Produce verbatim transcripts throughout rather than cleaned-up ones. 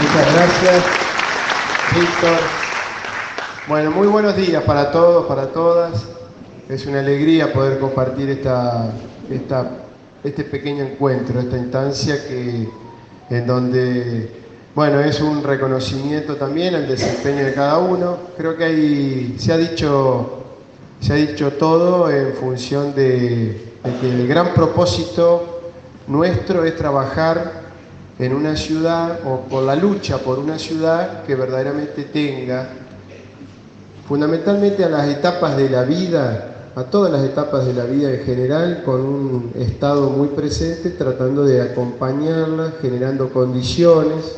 Muchas gracias, Víctor. Bueno, muy buenos días para todos, para todas. Es una alegría poder compartir esta, esta, este pequeño encuentro, esta instancia que, en donde, bueno, es un reconocimiento también al desempeño de cada uno. Creo que hay, se ha dicho, se ha dicho todo en función de, de que el gran propósito nuestro es trabajar en una ciudad, o por la lucha por una ciudad que verdaderamente tenga, fundamentalmente a las etapas de la vida, a todas las etapas de la vida en general, con un Estado muy presente, tratando de acompañarlas, generando condiciones.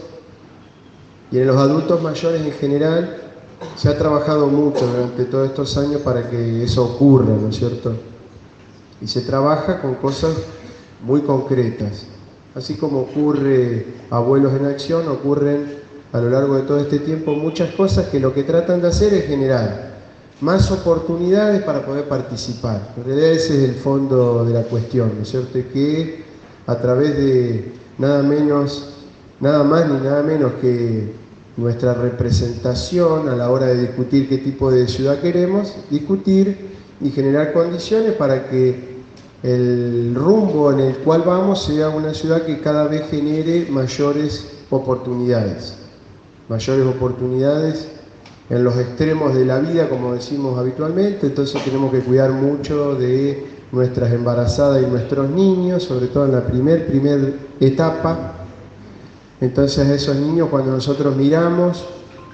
Y en los adultos mayores en general se ha trabajado mucho durante todos estos años para que eso ocurra, ¿no es cierto? Y se trabaja con cosas muy concretas. Así como ocurre Abuelos en Acción, ocurren a lo largo de todo este tiempo muchas cosas que lo que tratan de hacer es generar más oportunidades para poder participar. En realidad ese es el fondo de la cuestión, ¿no es cierto? Y que a través de nada menos, nada más ni nada menos que nuestra representación a la hora de discutir qué tipo de ciudad queremos, discutir y generar condiciones para que el rumbo en el cual vamos sea una ciudad que cada vez genere mayores oportunidades, mayores oportunidades en los extremos de la vida, como decimos habitualmente. Entonces tenemos que cuidar mucho de nuestras embarazadas y nuestros niños, sobre todo en la primer, primer etapa. Entonces a esos niños, cuando nosotros miramos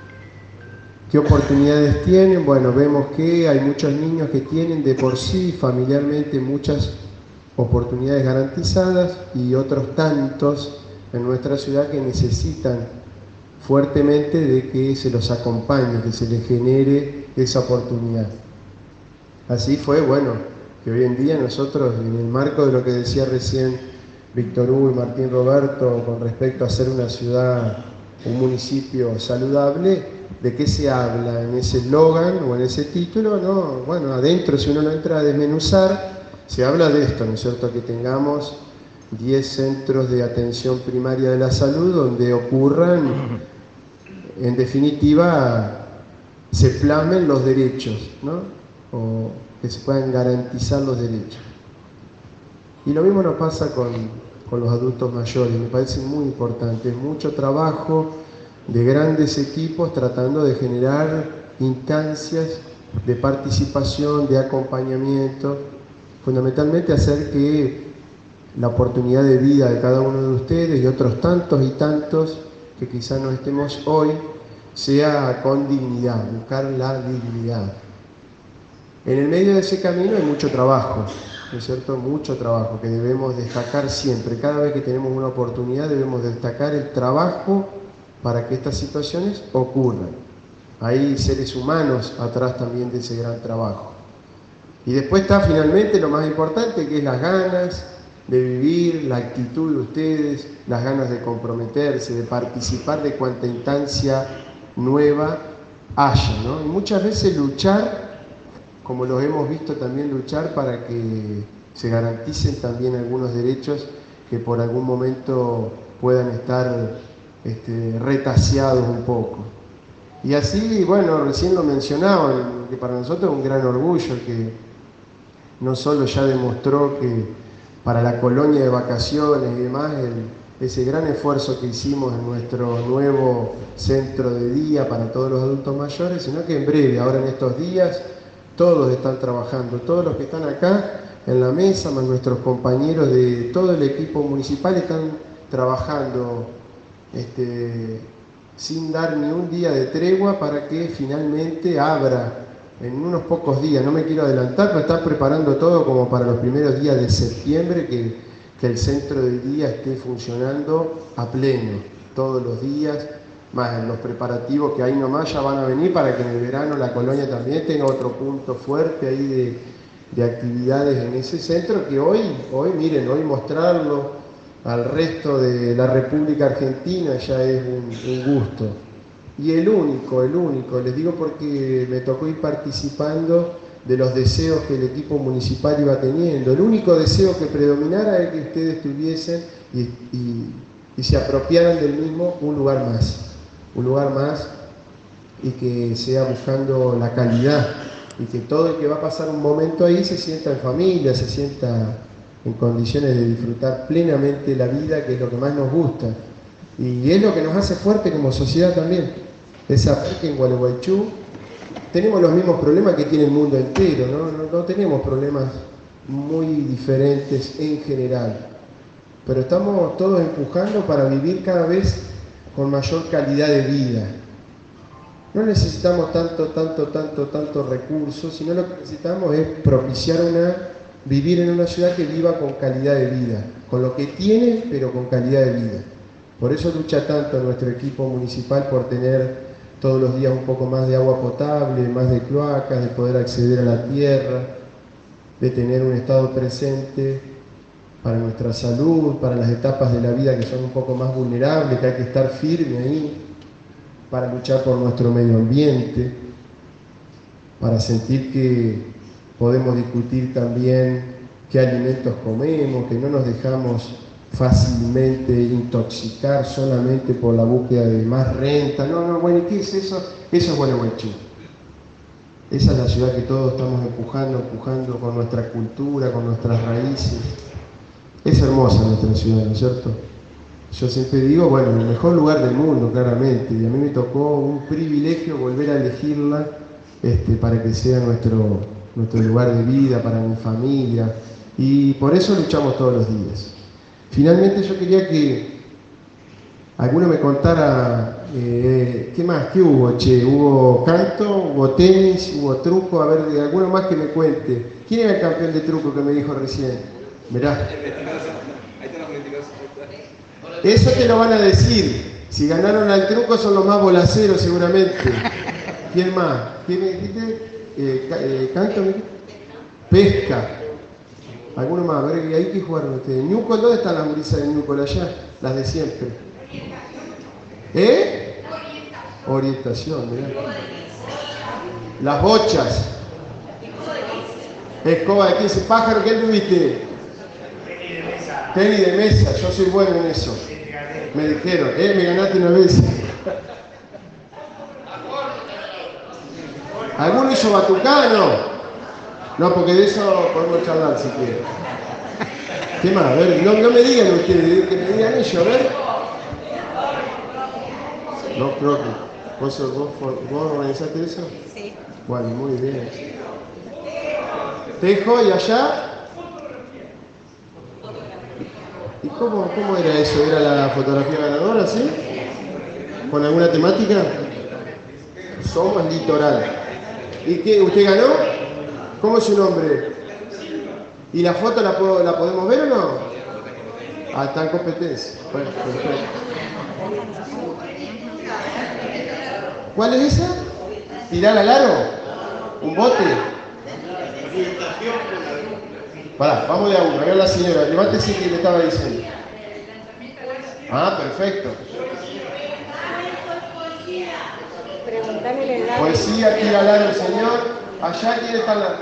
¿qué oportunidades tienen? Bueno, vemos que hay muchos niños que tienen de por sí familiarmente muchas oportunidades garantizadas y otros tantos en nuestra ciudad que necesitan fuertemente de que se los acompañe, que se les genere esa oportunidad. Así fue, bueno, que hoy en día nosotros, en el marco de lo que decía recién Víctor Hugo y Martín Roberto con respecto a ser una ciudad, un municipio saludable, ¿de qué se habla en ese eslogan o en ese título? No, bueno, adentro, si uno no entra a desmenuzar, se habla de esto, ¿no es cierto? Que tengamos diez centros de atención primaria de la salud donde ocurran, en definitiva, se plasmen los derechos, ¿no? O que se puedan garantizar los derechos. Y lo mismo nos pasa con, con los adultos mayores, me parece muy importante, es mucho trabajo de grandes equipos tratando de generar instancias de participación, de acompañamiento, fundamentalmente hacer que la oportunidad de vida de cada uno de ustedes y otros tantos y tantos que quizás no estemos hoy, sea con dignidad, buscar la dignidad. En el medio de ese camino hay mucho trabajo, ¿no es cierto? Mucho trabajo que debemos destacar siempre. Cada vez que tenemos una oportunidad debemos destacar el trabajo para que estas situaciones ocurran. Hay seres humanos atrás también de ese gran trabajo. Y después está finalmente lo más importante, que es las ganas de vivir, la actitud de ustedes, las ganas de comprometerse, de participar de cuanta instancia nueva haya, ¿no? Y muchas veces luchar, como los hemos visto también luchar para que se garanticen también algunos derechos que por algún momento puedan estar Este, retaseados un poco. Y así, bueno, recién lo mencionaban, que para nosotros es un gran orgullo que no solo ya demostró que para la colonia de vacaciones y demás, el, ese gran esfuerzo que hicimos en nuestro nuevo centro de día para todos los adultos mayores, sino que en breve, ahora en estos días, todos están trabajando, todos los que están acá en la mesa, más nuestros compañeros de todo el equipo municipal están trabajando Este, sin dar ni un día de tregua para que finalmente abra en unos pocos días. No me quiero adelantar, pero están preparando todo como para los primeros días de septiembre, que, que el centro de día esté funcionando a pleno, todos los días, más en los preparativos que ahí nomás ya van a venir para que en el verano la colonia también tenga otro punto fuerte ahí de, de actividades en ese centro, que hoy, hoy miren, hoy mostrarlo al resto de la República Argentina ya es un, un gusto. Y el único, el único, les digo porque me tocó ir participando de los deseos que el equipo municipal iba teniendo. El único deseo que predominara es que ustedes tuviesen y, y y se apropiaran del mismo un lugar más, un lugar más y que sea buscando la calidad y que todo el que va a pasar un momento ahí se sienta en familia, se sienta en condiciones de disfrutar plenamente la vida, que es lo que más nos gusta y es lo que nos hace fuerte como sociedad también, es saber que en Gualeguaychú tenemos los mismos problemas que tiene el mundo entero, ¿no? No, no tenemos problemas muy diferentes en general, pero estamos todos empujando para vivir cada vez con mayor calidad de vida. No necesitamos tanto, tanto, tanto, tanto recursos, sino lo que necesitamos es propiciar una, vivir en una ciudad que viva con calidad de vida, con lo que tiene, pero con calidad de vida. Por eso lucha tanto nuestro equipo municipal por tener todos los días un poco más de agua potable, más de cloacas, de poder acceder a la tierra, de tener un estado presente para nuestra salud, para las etapas de la vida que son un poco más vulnerables, que hay que estar firme ahí, para luchar por nuestro medio ambiente, para sentir que podemos discutir también qué alimentos comemos, que no nos dejamos fácilmente intoxicar solamente por la búsqueda de más renta. No, no, bueno, ¿qué es eso? Eso es Gualeguaychú. Esa es la ciudad que todos estamos empujando, empujando con nuestra cultura, con nuestras raíces. Es hermosa nuestra ciudad, ¿no es cierto? Yo siempre digo, bueno, el mejor lugar del mundo, claramente, y a mí me tocó un privilegio volver a elegirla este, para que sea nuestro, nuestro lugar de vida, para mi familia, y por eso luchamos todos los días. Finalmente yo quería que alguno me contara, eh, ¿qué más? ¿Qué hubo, che? ¿Hubo canto? ¿Hubo tenis? ¿Hubo truco? A ver, de alguno más que me cuente. ¿Quién era el campeón de truco que me dijo recién? Mirá. Eso te lo van a decir. Si ganaron al truco son los más bolaceros seguramente. ¿Quién más? ¿Quién me dijiste? Eh, eh, ¿Canto? Pesca. ¿Alguno más? A ver, ¿hay que jugaron ustedes? ¿Ñucol? ¿Dónde están las gurisas de Ñucol? Allá, las de siempre. ¿Eh? Orientación, mirá. Las bochas. Escoba de quince pájaros, ¿qué tuviste? Tenis de mesa, yo soy bueno en eso. Me dijeron, eh, me ganaste una vez. ¿Alguno hizo batucano? No, porque de eso podemos charlar si quieren. ¿Qué más? A ver, no, no me digan ustedes, que me digan ellos, a ver. No, creo que. ¿Vos, vos, vos organizaste eso? Sí. Bueno, muy bien. Tejo, ¿y allá? ¿Y cómo, cómo era eso? ¿Era la fotografía ganadora, sí? ¿Con alguna temática? Somos Litoral. ¿Y qué? ¿Usted ganó? ¿Cómo es su nombre? ¿Y la foto la, puedo, la podemos ver o no? Ah, está en competencia. Bueno, ¿cuál es esa? ¿Tirar al aro? ¿Un bote? Pará, vamos de a uno. A ver la señora, levántese que le estaba diciendo. Ah, perfecto. Poesía, tira al aro el señor. Allá, ¿quién está la...?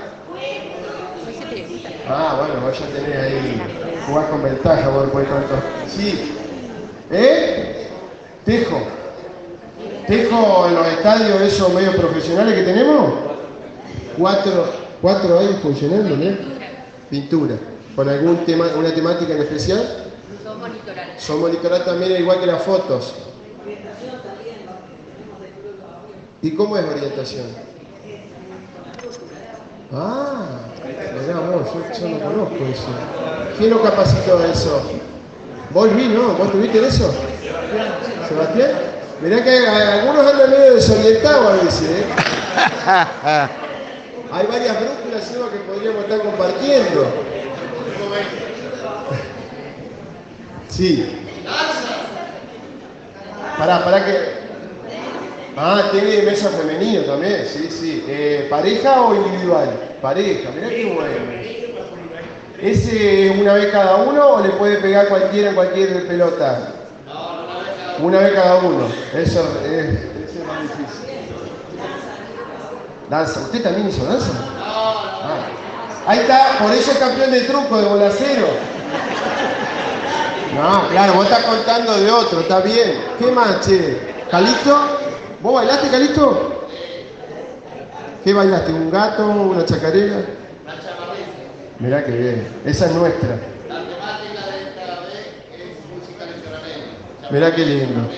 Ah, bueno, vos ya tenés ahí, jugar con ventaja, vos después tanto. Sí. ¿Eh? Tejo. Tejo en los estadios esos medios profesionales que tenemos. Cuatro, cuatro ahí funcionando, ¿no? Pintura. ¿Con algún tema, una temática en especial? Somos Litoral. Somos Litoral también, igual que las fotos. ¿Y cómo es orientación? Ah, mirá vos, yo, yo no conozco eso. ¿Quién lo capacitó eso? ¿Vos, Luis, no? ¿Vos tuviste eso? ¿Sebastián? Mirá que algunos andan medio desorientados a veces, ¿eh? Hay varias brújulas que podríamos estar compartiendo. Sí. Pará, pará que... Ah, tiene mesa femenino también, sí, sí. Eh, ¿Pareja o individual? Pareja, mirá qué bueno. ¿Ese una vez cada uno o le puede pegar cualquiera en cualquier pelota? Una vez cada uno. Eso es, eso es más difícil. Danza. ¿Usted también hizo danza? Ah. Ahí está, por eso es campeón de truco, de bolacero. No, claro, vos estás contando de otro, está bien. ¿Qué más, che? ¿Calixto? ¿Vos bailaste, Calixto? ¿Qué bailaste? ¿Un gato? ¿Una chacarera? Mirá que bien. Esa es nuestra. La temática de esta vez es música electrónica. Mirá qué lindo.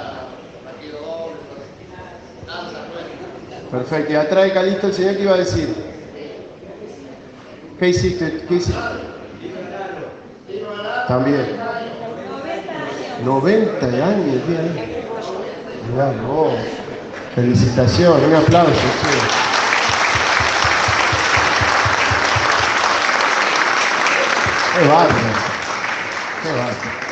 Perfecto. Y atrás de Calixto el señor que iba a decir. ¿Qué hiciste? ¿Qué hiciste? También. noventa años, bien. Mirá, vos. Felicitaciones, un aplauso. Sí. Qué bárbaro. Qué bárbaro.